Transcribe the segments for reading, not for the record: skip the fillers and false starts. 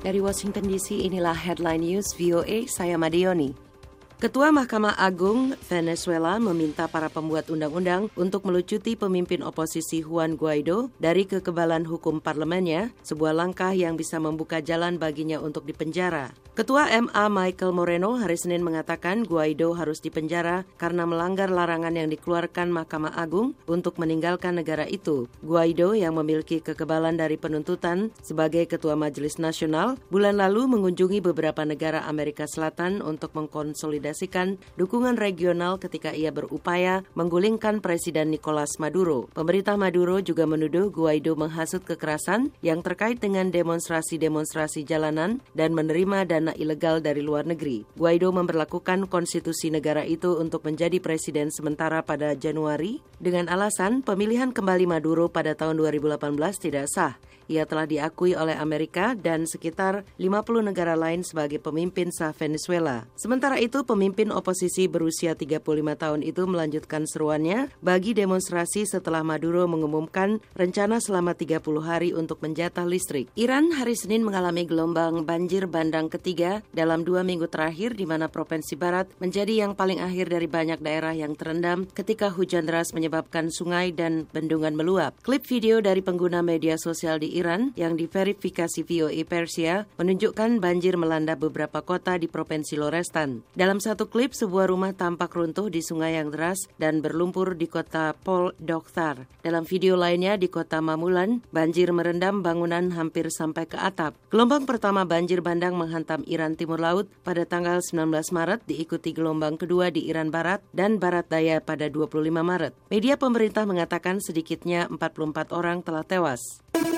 Dari Washington DC, inilah Headline News VOA, saya Madioni. Ketua Mahkamah Agung Venezuela meminta para pembuat undang-undang untuk melucuti pemimpin oposisi Juan Guaido dari kekebalan hukum parlemennya, sebuah langkah yang bisa membuka jalan baginya untuk dipenjara. Ketua MA Michael Moreno hari Senin mengatakan Guaido harus dipenjara karena melanggar larangan yang dikeluarkan Mahkamah Agung untuk meninggalkan negara itu. Guaido yang memiliki kekebalan dari penuntutan sebagai Ketua Majelis Nasional bulan lalu mengunjungi beberapa negara Amerika Selatan untuk mengkonsolidasikan dukungan regional ketika ia berupaya menggulingkan Presiden Nicolas Maduro. Pemerintah Maduro juga menuduh Guaido menghasut kekerasan yang terkait dengan demonstrasi-demonstrasi jalanan dan menerima dana ilegal dari luar negeri. Guaido memberlakukan konstitusi negara itu untuk menjadi presiden sementara pada Januari dengan alasan pemilihan kembali Maduro pada tahun 2018 tidak sah. Ia telah diakui oleh Amerika dan sekitar 50 negara lain sebagai pemimpin sah Venezuela. Sementara itu, pemimpin oposisi berusia 35 tahun itu melanjutkan seruannya bagi demonstrasi setelah Maduro mengumumkan rencana selama 30 hari untuk menjatah listrik. Iran hari Senin mengalami gelombang banjir bandang ketiga dalam 2 minggu terakhir di mana provinsi barat menjadi yang paling akhir dari banyak daerah yang terendam ketika hujan deras menyebabkan sungai dan bendungan meluap. Klip video dari pengguna media sosial di Iran yang diverifikasi VOA Persia menunjukkan banjir melanda beberapa kota di Provinsi Lorestan. Dalam satu klip, sebuah rumah tampak runtuh di sungai yang deras dan berlumpur di kota Pol Dokhtar. Dalam video lainnya di kota Mamulan, banjir merendam bangunan hampir sampai ke atap. Gelombang pertama banjir bandang menghantam Iran Timur Laut pada tanggal 19 Maret, diikuti gelombang kedua di Iran Barat dan Barat Daya pada 25 Maret. Media pemerintah mengatakan sedikitnya 44 orang telah tewas.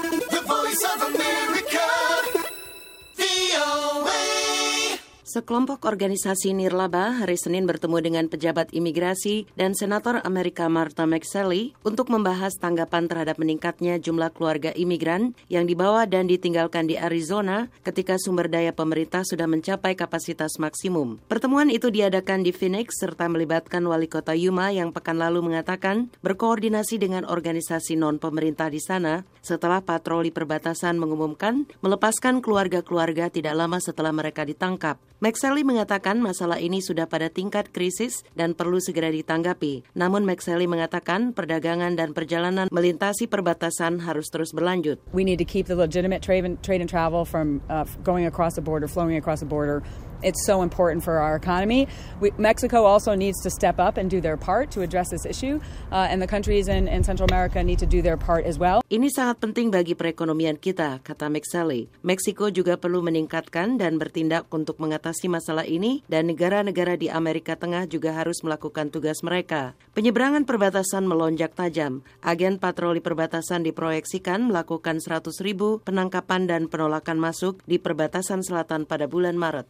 Sekelompok organisasi nirlaba hari Senin bertemu dengan pejabat imigrasi dan Senator Amerika Martha McSally untuk membahas tanggapan terhadap meningkatnya jumlah keluarga imigran yang dibawa dan ditinggalkan di Arizona ketika sumber daya pemerintah sudah mencapai kapasitas maksimum. Pertemuan itu diadakan di Phoenix serta melibatkan wali kota Yuma yang pekan lalu mengatakan berkoordinasi dengan organisasi non-pemerintah di sana setelah patroli perbatasan mengumumkan melepaskan keluarga-keluarga tidak lama setelah mereka ditangkap. McSally mengatakan masalah ini sudah pada tingkat krisis dan perlu segera ditanggapi. Namun McSally mengatakan perdagangan dan perjalanan melintasi perbatasan harus terus berlanjut. We need to keep the legitimate trade and travel from going across the border, flowing across the border. It's so important for our economy. Mexico also needs to step up and do their part to address this issue, and the countries in Central America need to do their part as well. Ini sangat penting bagi perekonomian kita, kata McSally. Meksiko juga perlu meningkatkan dan bertindak untuk mengatasi masalah ini, dan negara-negara di Amerika Tengah juga harus melakukan tugas mereka. Penyeberangan perbatasan melonjak tajam. Agen patroli perbatasan diproyeksikan melakukan 100.000 penangkapan dan penolakan masuk di perbatasan selatan pada bulan Maret.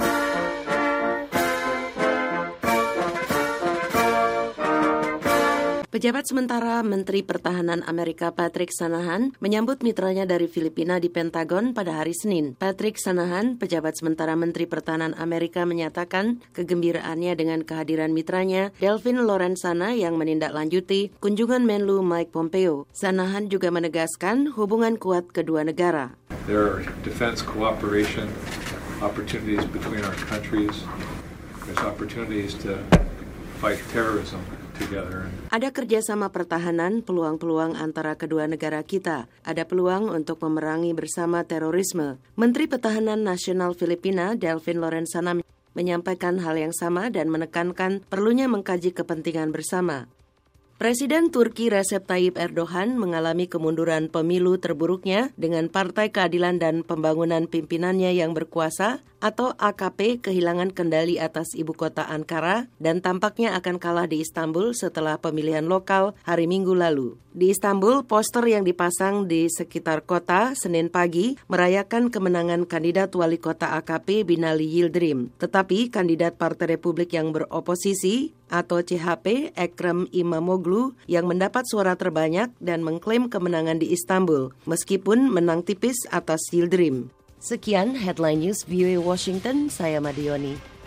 Pejabat sementara Menteri Pertahanan Amerika Patrick Shanahan menyambut mitranya dari Filipina di Pentagon pada hari Senin. Patrick Shanahan, pejabat sementara Menteri Pertahanan Amerika, menyatakan kegembiraannya dengan kehadiran mitranya Delfin Lorenzana yang menindaklanjuti kunjungan Menlu Mike Pompeo. Shanahan juga menegaskan hubungan kuat kedua negara. There are defense cooperation opportunities between our countries. There's opportunities to fight terrorism. Ada kerjasama pertahanan, peluang-peluang antara kedua negara kita. Ada peluang untuk memerangi bersama terorisme. Menteri Pertahanan Nasional Filipina, Delfin Lorenzana, menyampaikan hal yang sama dan menekankan perlunya mengkaji kepentingan bersama. Presiden Turki Recep Tayyip Erdogan mengalami kemunduran pemilu terburuknya dengan Partai Keadilan dan Pembangunan pimpinannya yang berkuasa atau AKP kehilangan kendali atas ibu kota Ankara dan tampaknya akan kalah di Istanbul setelah pemilihan lokal hari Minggu lalu. Di Istanbul, poster yang dipasang di sekitar kota Senin pagi merayakan kemenangan kandidat wali kota AKP Binali Yildirim. Tetapi kandidat Partai Republik yang beroposisi atau CHP Ekrem İmamoğlu yang mendapat suara terbanyak dan mengklaim kemenangan di Istanbul meskipun menang tipis atas Yildirim. Sekian Headline News VOA Washington, saya Madioni.